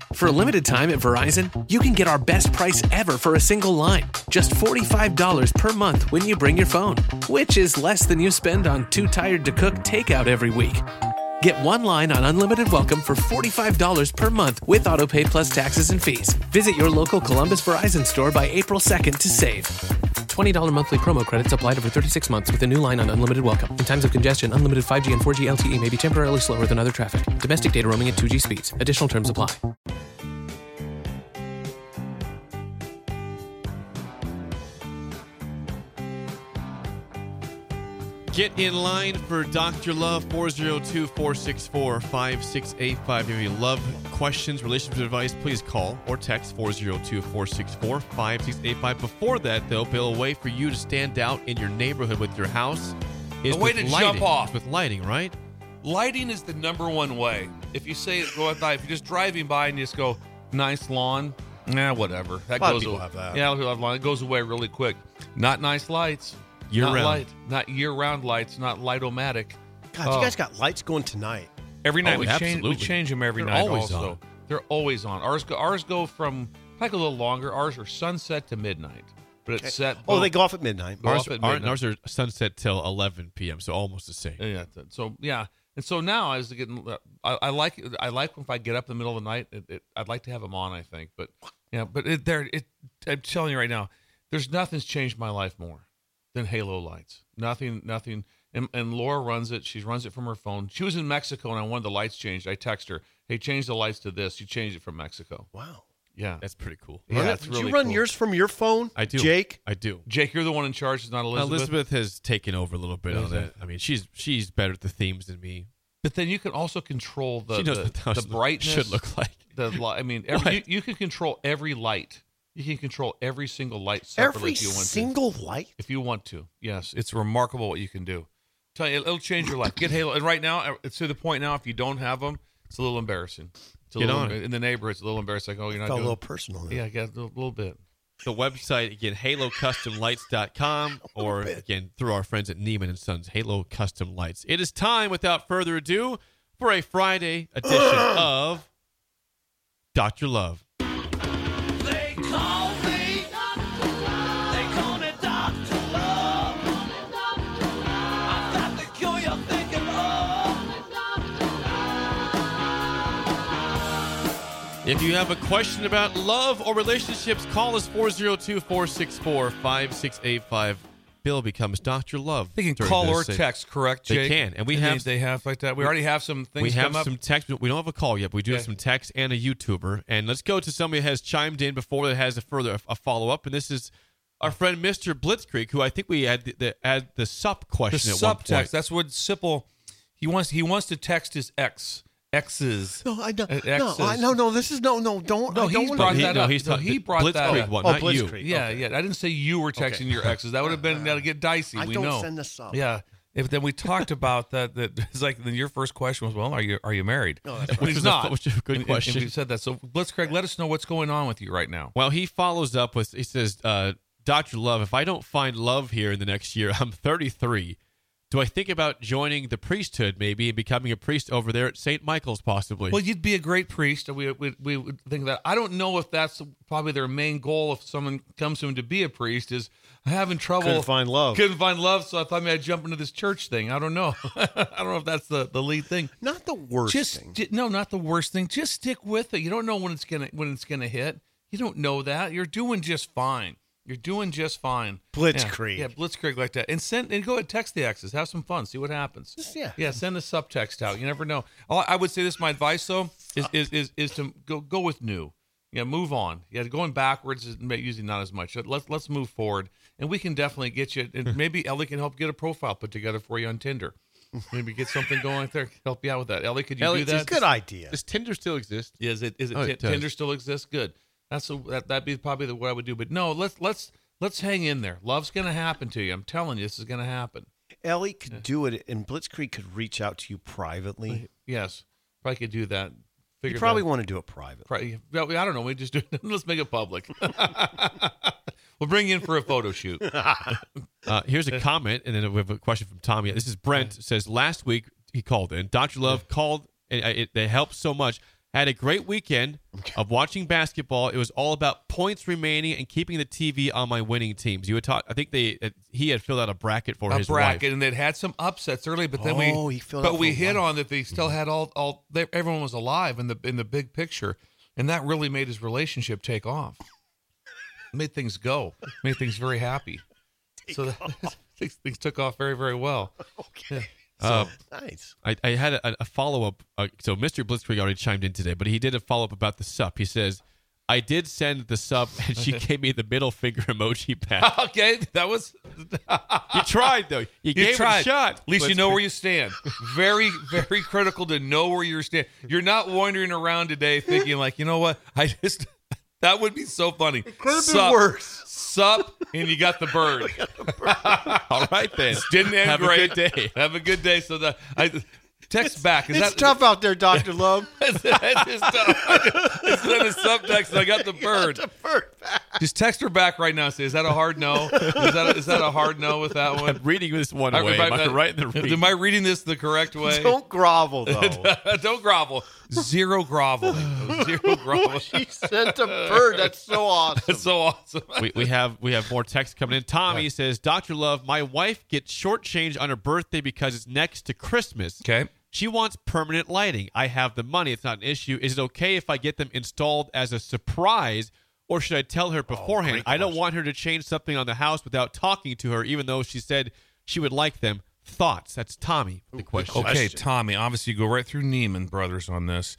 For a limited time at Verizon, you can get our best price ever for a single line. Just $45 per month when you bring your phone, which is less than you spend on Too Tired to Cook takeout every week. Get one line on Unlimited Welcome for $45 per month with AutoPay plus taxes and fees. Visit your local Columbus Verizon store by April 2nd to save. $20 monthly promo credits applied over 36 months with a new line on Unlimited Welcome. In times of congestion, unlimited 5G and 4G LTE may be temporarily slower than other traffic. Domestic data roaming at 2G speeds. Additional terms apply. Get in line for Dr. Love, 402-464-5685. If you love questions, relationship advice, please call or text 402-464-5685. Before that, though, Bill, a way for you to stand out in your neighborhood with your house is a way with to lighting. jump off. With lighting, right? Lighting is the number one way. If you say, go outside, if you're just driving by and you just go, nice lawn, whatever. That goes away. Have that. Yeah, a lot of people have lawn. It goes away really quick. Not nice lights. Not year-round lights, not light-o-matic. God, you guys got lights going tonight. Every night. Oh, we change them every night always also. On. They're always on. Ours go from, like a little longer. Ours are sunset to midnight. But it's set. Oh, they go off at midnight. Ours are sunset till 11 p.m., so almost the same. Yeah. So, yeah. And so now, as getting, I like if I get up in the middle of the night, I'd like to have them on, I think. But, yeah, I'm telling you right now, nothing's changed my life more than halo lights. Nothing. And Laura runs it. She runs it from her phone. She was in Mexico, and I wanted the lights changed. I text her, hey, change the lights to this. She changed it from Mexico. Wow. Yeah. That's pretty cool. Yeah, that's really cool. Did you run yours from your phone? I do. Jake? I do. Jake, you're the one in charge. It's not Elizabeth. Elizabeth has taken over a little bit on that. I mean, she's better at the themes than me. But then you can also control the brightness. Should look like. You can control every light. You can control every single light separately if you want to. Every single light? If you want to. Yes. It's remarkable what you can do. Tell you, it'll change your life. Get Halo. And right now, it's to the point now, if you don't have them, it's a little embarrassing. In the neighborhood, it's a little embarrassing. Like, oh, you're not doing a little personal. Yeah, I got a little bit. The website, again, halocustomlights.com, or again, through our friends at Neiman & Sons, Halo Custom Lights. It is time, without further ado, for a Friday edition of Dr. Love. They call me Dr. Love. They call me Dr. Love. I've got the cure you're thinking of. If you have a question about love or relationships, call us 402-464-5685. Bill becomes Dr. Love. They can call or text, correct, Jake? They can. And they have like that. We already have some things. We have some text. We don't have a call yet, but we do have some text and a YouTuber. And let's go to somebody that has chimed in before that has a follow-up. And this is our friend Mr. Blitzkrieg, who I think we had the sup question at one point. Text. That's what Sipple, he wants to text his exes. No, I don't. Exes. No, this is don't. No, he's brought that up. He brought that up. One, not you. Yeah. I didn't say you were texting your exes. That would have been that'll get dicey. I don't send this up. Yeah. Then we talked about that it's like then your first question was, well, are you married? No, that's Which is not. Which is a good question. And we said that. So Blitzkrieg, let us know what's going on with you right now. Well, he follows up with, he says, Dr. Love, if I don't find love here in the next year, I'm 33. Do I think about joining the priesthood maybe and becoming a priest over there at St. Michael's possibly? Well, you'd be a great priest. We would think that. I don't know if that's probably their main goal if someone comes to him to be a priest is having trouble. Couldn't find love, so I thought maybe I'd jump into this church thing. I don't know. I don't know if that's the lead thing. Not the worst thing. No, not the worst thing. Just stick with it. You don't know when it's gonna hit. You don't know that. You're doing just fine. You're doing just fine. Blitzkrieg. Yeah, Blitzkrieg like that. And go ahead, text the exes. Have some fun. See what happens. Yeah, send a subtext out. You never know. I would say this, my advice, though, is to go with new. Yeah, move on. Yeah, going backwards is usually not as much. Let's move forward. And we can definitely get you, and maybe Ellie can help get a profile put together for you on Tinder. Maybe get something going there. Help you out with that. Ellie, could you do that? It's a good idea. Does Tinder still exist? Is it Tinder still exists? Good. That'd be probably what I would do. But no, let's hang in there. Love's going to happen to you. I'm telling you, this is going to happen. Ellie could do it, and Blitzkrieg could reach out to you privately. Yes, probably could do that. You probably want to do it private. I don't know. We just do it. Let's make it public. We'll bring you in for a photo shoot. Here's a comment, and then we have a question from Tommy. This is Brent. Says last week he called in. Dr. Love called, and it helped so much. Had a great weekend of watching basketball. It was all about points remaining and keeping the TV on my winning teams. You would talk. I think he had filled out a bracket for his wife. And they'd had some upsets early, but then we hit on that they still had everyone was alive in the big picture, and that really made his relationship take off. Made things go. Made things very happy. Things took off very, very well. Okay. Nice. I had a follow-up. So Mr. Blitzkrieg already chimed in today, but he did a follow-up about the sup. He says, I did send the sup, and she gave me the middle finger emoji back. Okay, that was... You tried, though. You gave it a shot. At least you know where you stand. Very, very critical to know where you stand. You're not wandering around today thinking like, you know what? That would be so funny. It could have been worse. Sup, and you got the bird. All right, then. Didn't end Have great. a good day. Have a good day. So text back. It's tough out there, Dr. Love. It's tough. I sent a subtext and I got the bird. Just text her back right now and say, is that a hard no? Is that a hard no with that one? I'm reading this one way. Am I right in the read? Am I reading this the correct way? Don't grovel, though. Don't grovel. Zero groveling. Zero groveling. She sent a bird. That's so awesome. That's so awesome. we have more texts coming in. Tommy says, Dr. Love, my wife gets shortchanged on her birthday because it's next to Christmas. Okay. She wants permanent lighting. I have the money. It's not an issue. Is it okay if I get them installed as a surprise, or should I tell her beforehand? I don't want her to change something on the house without talking to her, even though she said she would like them. Thoughts? That's Tommy, the question. Okay, Tommy, obviously you go right through Neiman Brothers on this.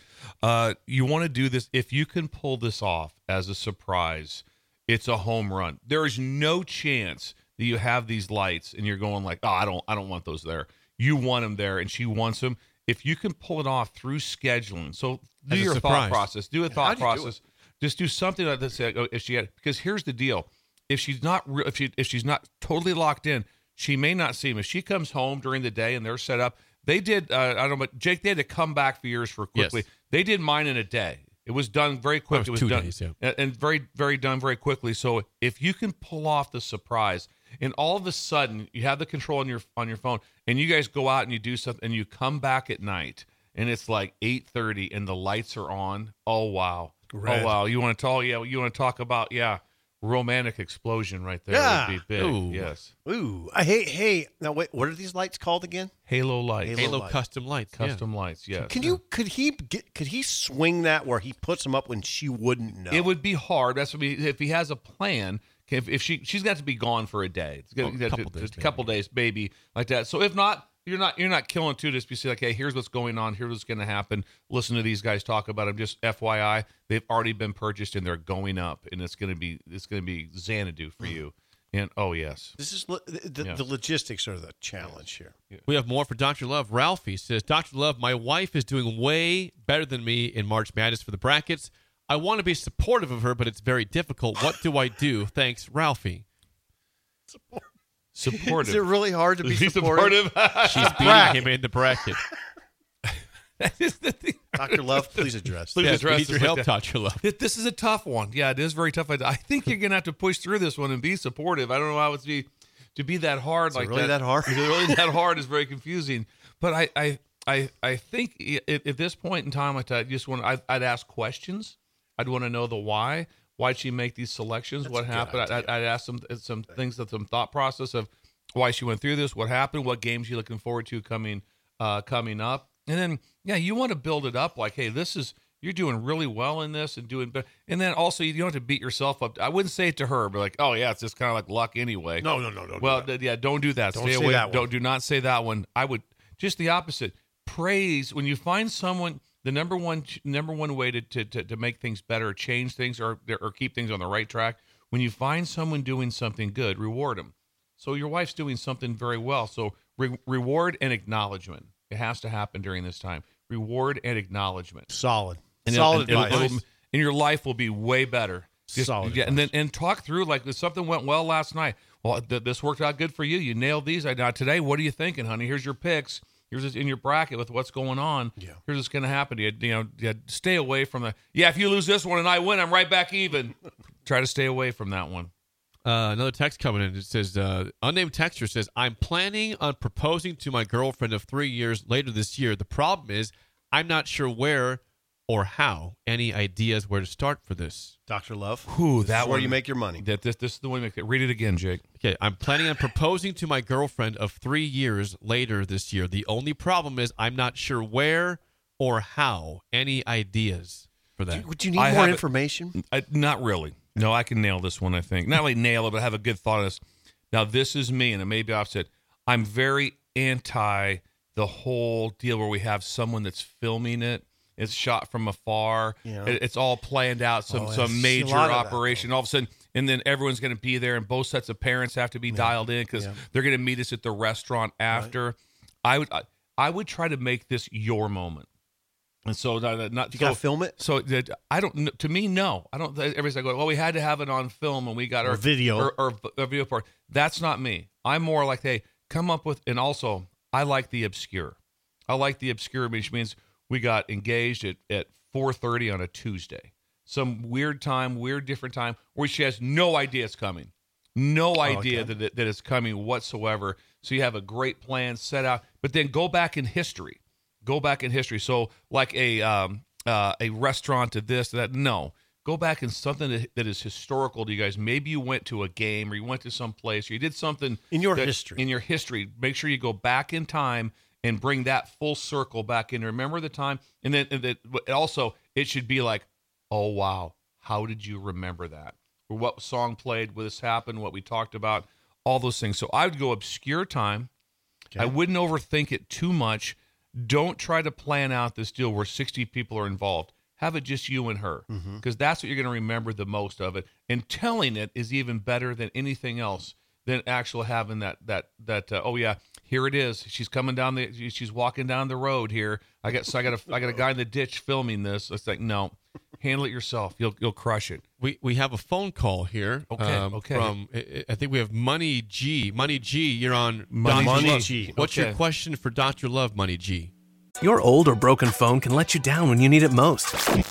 You want to do this. If you can pull this off as a surprise, it's a home run. There is no chance that you have these lights and you're going like, oh, I don't want those there. You want them there, and she wants them. If you can pull it off through scheduling, so do your thought process. Do a thought process. Just do something like this. Because here's the deal: if she's not totally locked in, she may not see them. If she comes home during the day and they're set up, they did. I don't know, but Jake, they had to come back for yours for quickly. Yes. They did mine in a day. It was done very quick. It was 2 2 done, days, and very, very done very quickly. So if you can pull off the surprise, and all of a sudden you have the control on your phone, and you guys go out and you do something, and you come back at night, and it's like 8:30, and the lights are on. Oh wow! Red. Oh wow! You want to talk? Yeah, you want to talk about romantic explosion right there would be big. Ooh. Yes. Ooh. Hey. Now wait. What are these lights called again? Halo lights. Halo light. custom lights. Custom lights. Yes. Could he swing that where he puts them up when she wouldn't know? It would be hard. That's what if he has a plan. If she's got to be gone for a day, it's a couple days, maybe like that. So if not, you're not killing two. Just be say like, hey, here's what's going on. Here's what's going to happen. Listen to these guys talk about them. Just FYI, they've already been purchased and they're going up, and it's going to be Xanadu for you. And oh yes, This is the logistics are the challenge here. We have more for Dr. Love. Ralphie says, Dr. Love, my wife is doing way better than me in March Madness for the brackets. I want to be supportive of her, but it's very difficult. What do I do? Thanks, Ralphie. supportive. Is it really hard to be supportive? She's beating him in the bracket. That is the thing. Dr. Love, please address. Please Yes, address we need this your like help, that. Dr. Love. This is a tough one. Yeah, it is very tough. I think you're gonna have to push through this one and be supportive. I don't know how it's to be that hard. Is like it really that hard? Is it really that hard? Is very confusing. But I think at this point in time, I'd ask questions. I'd want to know the why. Why'd she make these selections? What happened? I'd ask some things, some thought process of why she went through this. What happened? What games you looking forward to coming up? And then you want to build it up like, hey, you're doing really well in this and doing better. And then also you don't have to beat yourself up. I wouldn't say it to her, but like, oh yeah, it's just kind of like luck anyway. No. Well, don't do that. Don't Stay say away. that one. Do not say that one. I would just the opposite. Praise when you find someone. The number one way to make things better, change things, or keep things on the right track. When you find someone doing something good, reward them. So your wife's doing something very well. So reward and acknowledgement. It has to happen during this time. Reward and acknowledgement. Solid. And Solid it'll- advice. and your life will be way better. Solid Yeah, advice. and talk through like if something went well last night. Well, this worked out good for you. You nailed these. Now today, what are you thinking, honey? Here's your picks. Here's this in your bracket with what's going on. Yeah. Here's what's going to happen. You stay away from the. Yeah, if you lose this one and I win, I'm right back even. Try to stay away from that one. Another text coming in. It says, unnamed texter says, I'm planning on proposing to my girlfriend of 3 years later this year. The problem is I'm not sure where or how? Any ideas where to start for this? Dr. Love. Ooh, This that is where one- you make your money. This is the one. Read it again, Jake. Okay, I'm planning on proposing to my girlfriend of 3 years later this year. The only problem is I'm not sure where or how. Any ideas for that? Would you need I more have it. information? Not really. No, I can nail this one, I think. Not only nail it, but have a good thought on this. Now, this is me, and it may be opposite. I'm very anti the whole deal where we have someone that's filming it. It's shot from afar. Yeah. It's all planned out, some I see a major lot of that, operation. All of a sudden, and then everyone's going to be there, and both sets of parents have to be dialed in because they're going to meet us at the restaurant after. I would try to make this your moment. And so, not You got to film it? So I don't. To me, no. I don't. Everybody's like, well, we had to have it on film, and we got our video. or video part. That's not me. I'm more like, hey, come up with. And also, I like the obscure. I like the obscure, which means we got engaged at 4:30 on a Tuesday, some weird time, different time, where she has no idea it's coming, no idea that it's coming whatsoever. So you have a great plan set out, but then go back in history. So like a restaurant to this, to that. No, go back in something that is historical to you guys. Maybe you went to a game or you went to some place or you did something In your history. In your history, make sure you go back in time and bring that full circle back in. Remember the time, and then also it should be like, oh wow, how did you remember that? Or what song played? What this happened? What we talked about? All those things. So I would go obscure time. I wouldn't overthink it too much. Don't try to plan out this deal where 60 people are involved. Have it just you and her, because that's what you're going to remember the most of it. And telling it is even better than anything else than actually having that. Oh yeah, here it is. She's coming down she's walking down the road here. I got a guy in the ditch filming this. It's like, no, handle it yourself. You'll crush it. We have a phone call here. Okay. From I think we have Money G. Money G, you're on Money Dr. G. Love. G. What's your Okay. question for Dr. Love, Money G? Your old or broken phone can let you down when you need it most.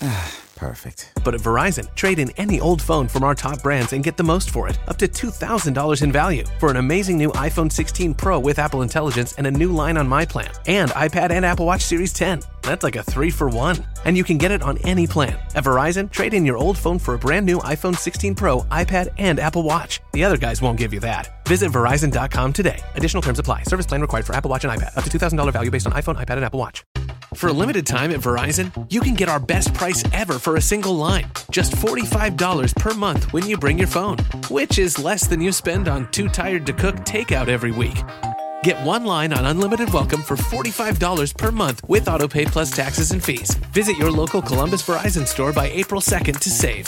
Perfect. But at Verizon, trade in any old phone from our top brands and get the most for it, up to $2,000 in value, for an amazing new iPhone 16 Pro with Apple Intelligence and a new line on My Plan, and iPad and Apple Watch Series 10. That's like a 3-for-1. And you can get it on any plan. At Verizon, trade in your old phone for a brand new iPhone 16 Pro, iPad, and Apple Watch. The other guys won't give you that. Visit Verizon.com today. Additional terms apply. Service plan required for Apple Watch and iPad. Up to $2,000 value based on iPhone, iPad, and Apple Watch. For a limited time at Verizon, you can get our best price ever for a single line. Just $45 per month when you bring your phone, which is less than you spend on Too Tired to Cook takeout every week. Get one line on Unlimited Welcome for $45 per month with AutoPay plus taxes and fees. Visit your local Columbus Verizon store by April 2nd to save.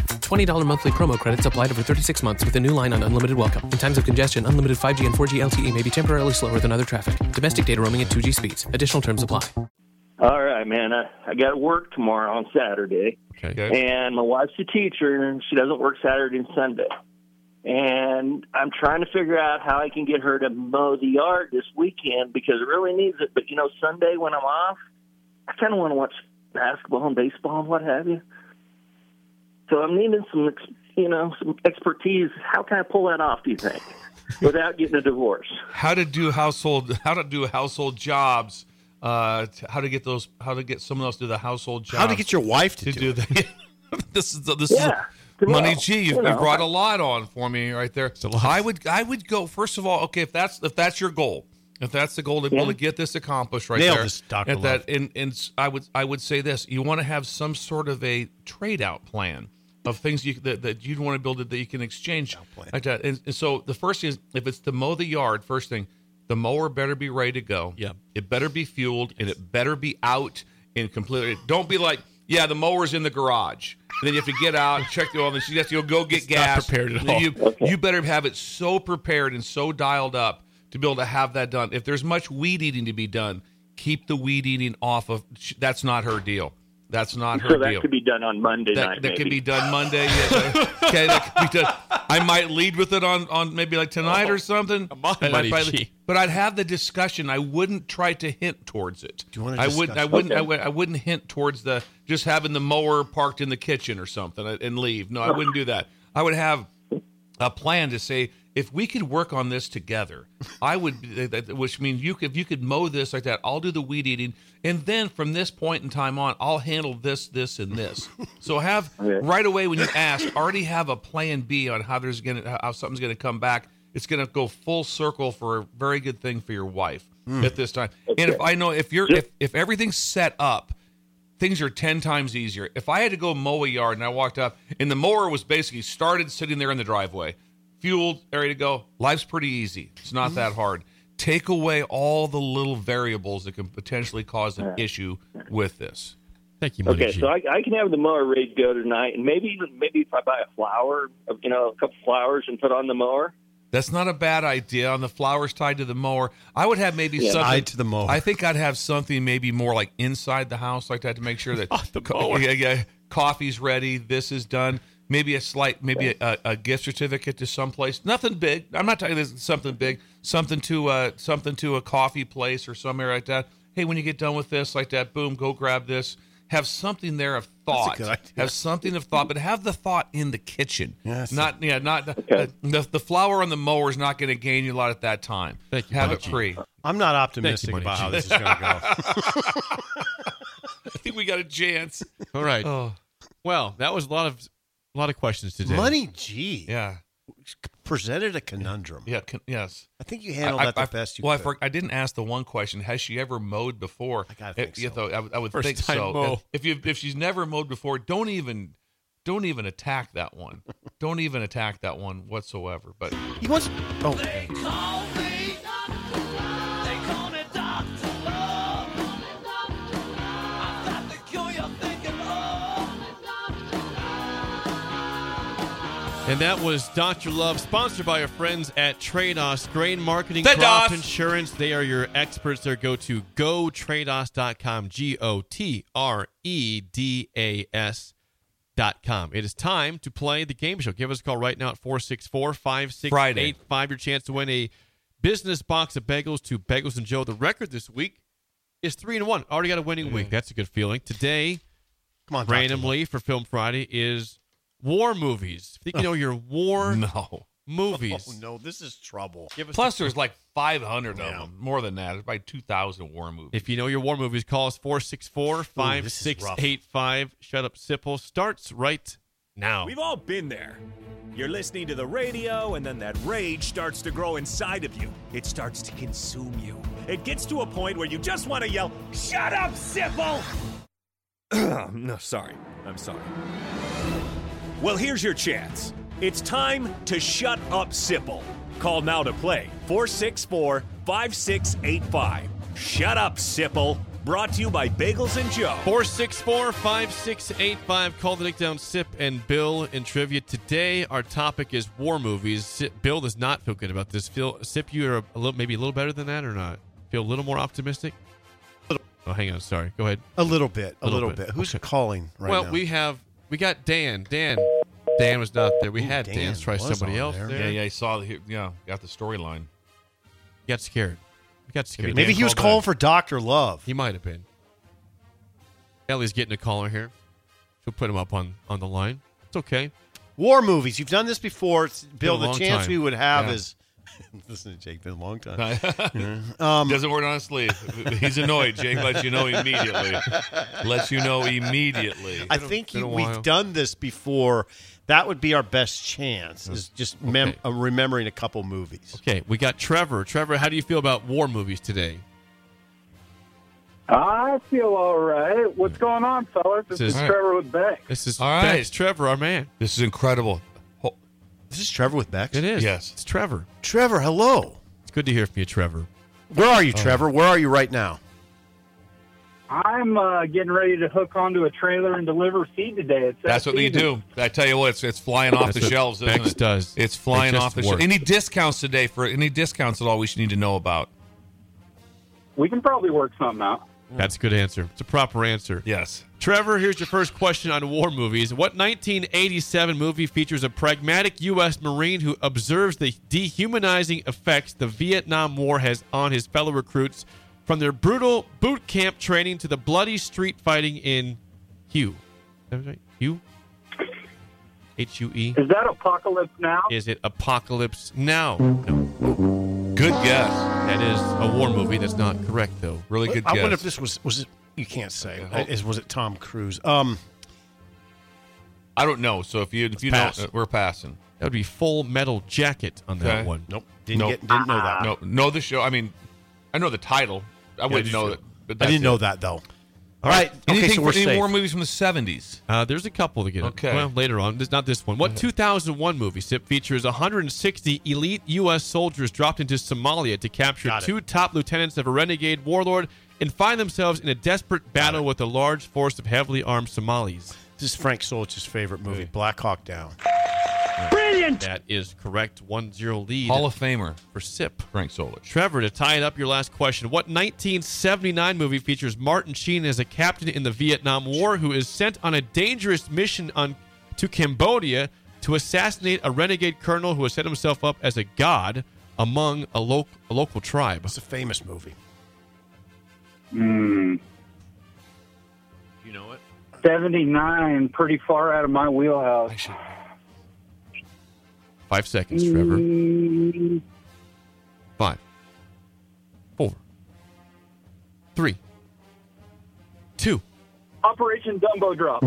$20 monthly promo credits applied over 36 months with a new line on Unlimited Welcome. In times of congestion, unlimited 5G and 4G LTE may be temporarily slower than other traffic. Domestic data roaming at 2G speeds. Additional terms apply. All right, man. I got to work tomorrow on Saturday, Okay. and my wife's a teacher, and she doesn't work Saturday and Sunday. And I'm trying to figure out how I can get her to mow the yard this weekend because it really needs it. But, Sunday when I'm off, I kind of want to watch basketball and baseball and what have you. So I'm needing some expertise. How can I pull that off, do you think, without getting a divorce? How to do household jobs. How to get someone else to do the household jobs. How to get your wife to do it. that. This is Yeah. Money Well, G. You've brought a lot on for me right there. I would go first of all. Okay, if that's your goal, if that's the goal to be able to get this accomplished right Nail there. this, Dr. At that, and I would say this: you want to have some sort of a trade out plan of things that you'd want to build that you can exchange like that. And so the first thing is, if it's to mow the yard, first thing, the mower better be ready to go. Yeah. It better be fueled and it better be out and completely. Don't be like, yeah, the mower's in the garage. And then you have to get out and check the oil. And you have to go get gas. not prepared at And then all. You better have it so prepared and so dialed up to be able to have that done. If there's much weed eating to be done, keep the weed eating off of. That's not her deal. That's not her So that deal. could be done on Monday night, That could maybe. be done Monday. Yeah, okay, that could be done. I might lead with it on maybe like tonight or something. Money, But I'd have the discussion. I wouldn't try to hint towards it. Do you want to I discuss wouldn't. it? I wouldn't hint towards the just having the mower parked in the kitchen or something and leave. No, I wouldn't do that. I would have a plan to say if we could work on this together, I would. Which means if you could mow this like that, I'll do the weed eating, and then from this point in time on, I'll handle this, and this. So have right away when you ask, already have a plan B on how something's gonna come back. It's gonna go full circle for a very good thing for your wife at this time. And if I know if everything's set up, things are 10 times easier. If I had to go mow a yard and I walked up and the mower was basically started sitting there in the driveway, fueled, ready to go, life's pretty easy. It's not that hard. Take away all the little variables that can potentially cause an issue with this. Thank you, Money Okay, G. so I can have the mower ready to go tonight, and maybe if I buy a flower, a couple flowers and put on the mower. That's not a bad idea. On the flowers tied to the mower, I would have maybe something tied to the mower. I think I'd have something maybe more like inside the house like that to make sure that the mower. Coffee's ready. This is done. Maybe a gift certificate to someplace. Nothing big. I'm not talking this something big. Something to a coffee place or somewhere like that. Hey, when you get done with this, like that, boom, go grab this. Have something there of thought. That's a good idea. Have something of thought, but have the thought in the kitchen. Yes. The flower on the mower is not going to gain you a lot at that time. Thank you, Have Money it G. free. I'm not optimistic Money about G. how this is going to go. I think we got a chance. All right. Oh, Well, that was a lot of questions today. Money G yeah, presented a conundrum. yeah, yes. I think you handled that the best you could. I didn't ask the one question. Has she ever mowed before? I gotta think so. I would First think time so. mow. If she's never mowed before, don't even attack that one. Don't even attack that one whatsoever. But He wants. Oh, They call me, they call me Dr. Love. I've got the cure you're thinking of. And that was Dr. Love, sponsored by our friends at Trados Grain Marketing Trados. Crop Insurance. They are your experts there. Go to gotrados.com, GOTREDAS.com. It is time to play the game show. Give us a call right now at 464-5685. Your chance to win a business box of bagels to Bagels and Joe. The record this week is 3-1. Already got a winning week. That's a good feeling. Today, come on, Dr. randomly for Film Friday, is war movies. Think you know your war no. movies. Oh, no, this is trouble. Give us Plus, there's like 500 of them. More than that. There's probably 2,000 war movies. If you know your war movies, call us 464-5685. Shut Up Sipple starts right now. We've all been there. You're listening to the radio, and then that rage starts to grow inside of you. It starts to consume you. It gets to a point where you just want to yell, "Shut up, Sipple!" No, sorry. I'm sorry. Well, here's your chance. It's time to shut up, Sipple. Call now to play 464-5685. Shut up, Sipple. Brought to you by Bagels and Joe. 464-5685. Call the Nick Down Sip and Bill in trivia. Today, our topic is war movies. Bill does not feel good about this. Sip, you are maybe a little better than that or not? Feel a little more optimistic? Oh, hang on. Sorry. Go ahead. A little bit. Little bit. Who's Okay. calling right Well, now? we got Dan. Dan was not there. We had Dan. Dan Let's try was somebody on else there. there. I saw got the storyline. Got scared. We got scared. Maybe Dan he was called calling back. for Dr. Love. He might have been. Ellie's getting a caller here. She'll put him up on the line. It's okay. War movies. You've done this before. Bill, a the long chance time. we would have Yeah. is... Listen to Jake. Been a long time. Doesn't work on his sleeve. He's annoyed. Jake lets you know immediately. I think been a while. we've done this before. That would be our best chance, is just remembering a couple movies. Okay, we got Trevor. Trevor, how do you feel about war movies today? I feel all right. What's going on, fellas? This is All right. Trevor with Beck. This is All right. Bex. Trevor, our man. This is incredible. This is Trevor with Bex? It is. Yes. It's Trevor. Trevor, hello. It's good to hear from you, Trevor. Where are you, Trevor? Where are you right now? I'm getting ready to hook onto a trailer and deliver feed today. It's That's what you do. I tell you what, it's flying off That's the what shelves, isn't Bex it? does. It's flying It just off the shelves. works. Any discounts today for any discounts at all we should need to know about? We can probably work something out. That's a good answer. It's a proper answer. Yes. Trevor, here's your first question on war movies. What 1987 movie features a pragmatic U.S. Marine who observes the dehumanizing effects the Vietnam War has on his fellow recruits, from their brutal boot camp training to the bloody street fighting in Hue? Is that right? Hue? H-U-E. Is that Apocalypse Now? Is it Apocalypse Now? No. Good guess. That is a war movie. That's not correct, though. Really good I guess. wonder if this was it. You can't say. Was it Tom Cruise? I don't know. So if you pass. know, we're passing. That would be Full Metal Jacket on that Okay. one. Nope. Didn't know that. No, know the show. I mean, I know the title. I wouldn't did know you? that. But I that's didn't it. know that though. All right. Anything Okay, so we're any safe. more movies from the 70s? There's a couple to get. Okay. Well, later on. Not this one. What 2001 movie, Sip, features 160 elite U.S. soldiers dropped into Somalia to capture Got it. 2 top lieutenants of a renegade warlord and find themselves in a desperate battle with a large force of heavily armed Somalis? This is Frank Solich's favorite movie, Black Hawk Down. That is correct. 1-0 lead Hall of Famer for Sip. Frank Solich. Trevor, to tie it up, your last question. What 1979 movie features Martin Sheen as a captain in the Vietnam War who is sent on a dangerous mission to Cambodia to assassinate a renegade colonel who has set himself up as a god among a local tribe? It's a famous movie. Hmm. You know it? 79, pretty far out of my wheelhouse. 5 seconds, Trevor. 5, 4, 3, 2. Operation Dumbo Drop.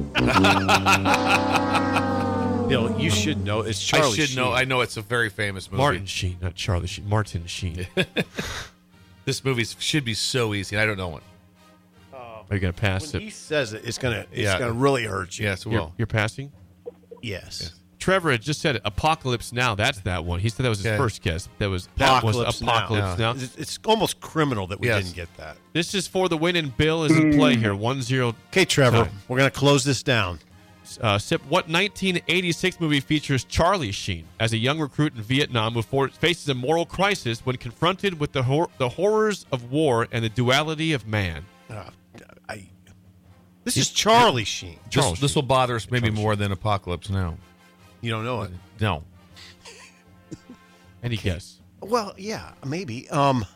Bill, you should know. It's Charlie I should Sheen. know. I know it's a very famous movie. Martin Sheen, not Charlie Sheen. Martin Sheen. This movie should be so easy. I don't know it. Are you going to pass When it? he says it, it's gonna Yeah. really hurt you. Yes, it You're, will. you're passing? Yes. Trevor had just said it. Apocalypse Now. That's that one. He said that was his Okay. first guess. That was Apocalypse Apocalypse Now. It's almost criminal that we Yes. didn't get that. This is for the win, and Bill is in play here. 1-0. Okay, Trevor, Time. we're gonna close this down. Sip, what 1986 movie features Charlie Sheen as a young recruit in Vietnam who faces a moral crisis when confronted with the horrors of war and the duality of man? This is Charlie Sheen. This will bother us maybe more than Apocalypse Now. You don't know it. No. Any guess? Well, yeah, maybe.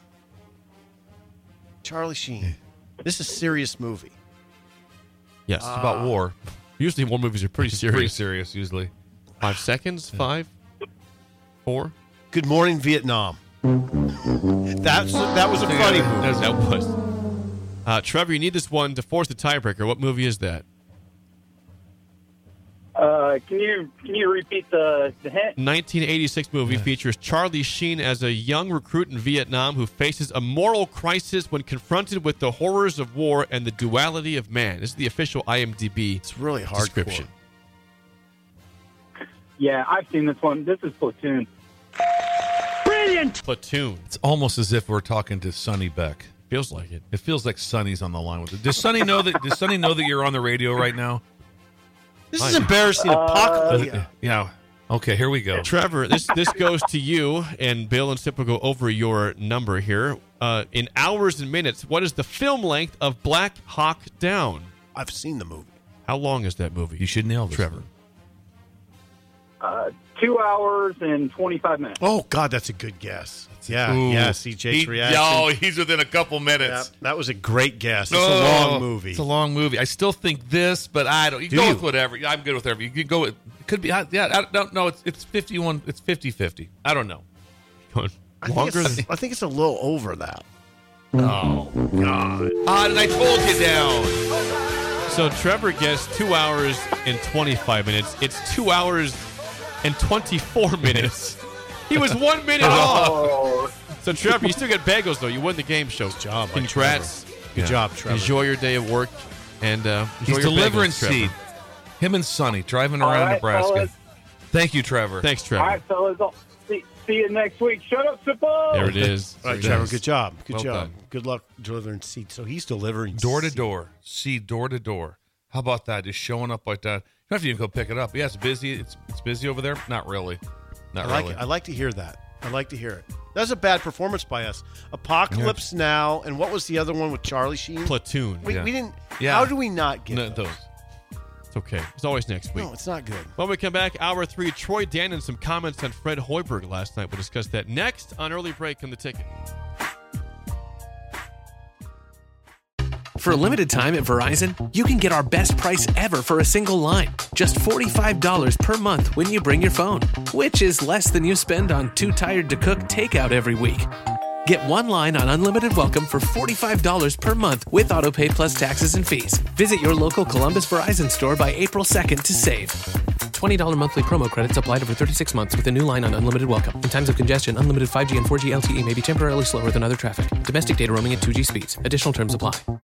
Charlie Sheen. This is a serious movie. Yes. It's about war. Usually war movies are pretty serious. Pretty serious, usually. 5 seconds. 5, 4. Good Morning Vietnam. That was a funny movie. That was. Trevor, you need this one to force the tiebreaker. What movie is that? Can you repeat the hint? 1986 movie features Charlie Sheen as a young recruit in Vietnam who faces a moral crisis when confronted with the horrors of war and the duality of man. This is the official IMDb It's really hardcore. description. Yeah, I've seen this one. This is Platoon. Platoon. It's almost as if we're talking to Sonny Beck. Feels like it. It feels like Sonny's on the line with it. Does Sonny know that? Does Sonny know that you're on the radio right now? This is embarrassing. Apocalypse. Yeah. Okay, here we go. Trevor, this goes to you, and Bill and Sip will go over your number here. In hours and minutes, what is the film length of Black Hawk Down? I've seen the movie. How long is that movie? You should nail this, Trevor. 2 hours and 25 minutes. Oh God, that's a good guess. Yeah, Ooh. yeah. See Jake's reaction. Oh, he's within a couple minutes. Yeah, that was a great guess. It's a long movie. It's a long movie. I still think this, but I don't. You Do go you? with whatever. I'm good with whatever. You can go with. It could be. Yeah. I don't know. It's 51. It's 50-50. I don't know. Longer than I think it's a little over that. Oh God! And I told you down. So Trevor guessed 2 hours and 25 minutes. It's 2 hours and 24 minutes. He was 1 minute off. So Trevor, you still get bagels though. You won the game show. Good job, Congrats. Good job, Trevor. Enjoy your day of work and enjoy He's your delivering bagels, Trevor. seed. Him and Sonny driving All around right, Nebraska. fellas. Thank you, Trevor. Thanks, All Trevor. right, fellas. I'll see you next week. Shut up, Sippo. There it is. All right, There it Trevor. is. Good job. Good Well job. done. Good luck delivering seeds. So he's delivering Door to seed. door. Seed door to door. How about that? Just showing up like that. You don't have to even go pick it up. Yeah, it's busy. It's busy over there. Not really. Not I like really. it. I like to hear that. I like to hear it. That was a bad performance by us. Apocalypse Now, and what was the other one with Charlie Sheen? Platoon. We Yeah. didn't. Yeah. How do we not get No, those? those. It's okay. It's always next week. No, it's not good. When we come back, hour 3, Troy Dan and some comments on Fred Hoiberg last night. We'll discuss that next on Early Break on the Ticket. For a limited time at Verizon, you can get our best price ever for a single line. Just $45 per month when you bring your phone, which is less than you spend on Too Tired to Cook takeout every week. Get one line on Unlimited Welcome for $45 per month with AutoPay plus taxes and fees. Visit your local Columbus Verizon store by April 2nd to save. $20 monthly promo credits applied over 36 months with a new line on Unlimited Welcome. In times of congestion, unlimited 5G and 4G LTE may be temporarily slower than other traffic. Domestic data roaming at 2G speeds. Additional terms apply.